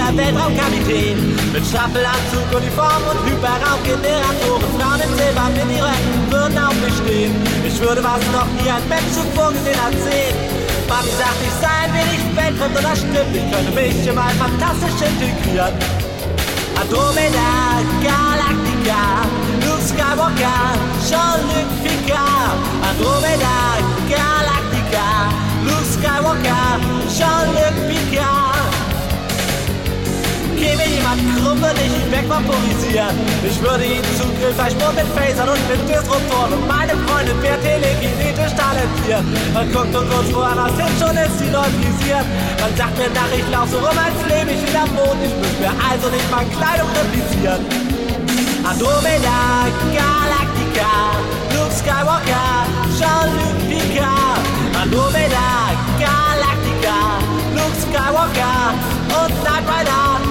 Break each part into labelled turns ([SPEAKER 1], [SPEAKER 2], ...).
[SPEAKER 1] der Weltraumkapitän. Mit Staffelanzug, Uniform und Hyperraumgeneratoren. Frauen in Silber mit ihren Rechten würden auf mich stehen. Ich würde, was noch nie ein Mensch zuvor gesehen hat, sehen. Mami sagt, ich sei ein wenig weltfremd und das stimmt. Ich könnte mich immer fantastisch integrieren. Andromeda, Galactica, Luke Skywalker, Jean-Luc Picard. Andromeda, Galactica, Luke Skywalker, Jean-Luc Picard. Käme jemand krumm, würde ich ihn wegvaporisieren. Ich würde ihn zu Grillfleischbrot mit Phasern und mit Disruptoren. Und meine Freundin wäre telekinetisch talentiert. Man guckt uns woanders hin, schon ist sie neutrilisiert. Man sagt mir nach, ich lauf so rum, als lebe ich wieder am Mond. Ich muss mir also nicht mal Kleidung replizieren. Andromeda, Galactica, Luke Skywalker, Jean-Luc Picard. Andromeda, Galactica, Luke Skywalker und Knight Rider.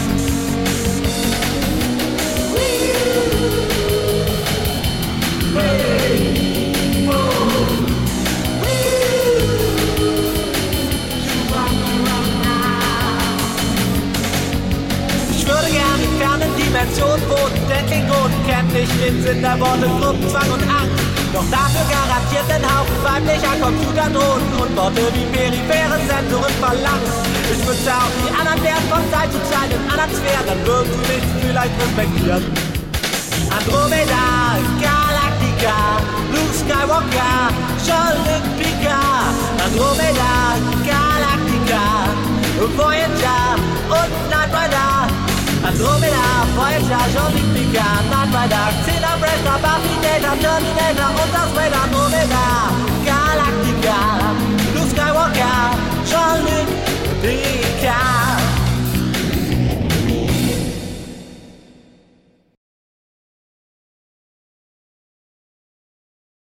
[SPEAKER 1] Ich würde gerne in fernen Dimensionen wohnen, denn Klingonen kennen nicht den Sinn der Worte Gruppenzwang und Angst. Doch dafür garantiert den Haufen weiblicher Computerdrohnen und Worte wie periphere Sensoren verlangen. Ich wünschte auch, die anderen wären von Zeit zu Zeit in anderen Sphären, dann würden sie mich vielleicht respektieren. Andromeda, Galactica, Luke Skywalker, Jean-Luc Picard. Andromeda, Galactica, Voyager und Knight Rider. Andromeda, Voyager, Jean-Luc Picard, Knight Rider, Xena, Brezhnev, Buffy, Data, Terminator und das Raider. Andromeda, Galactica,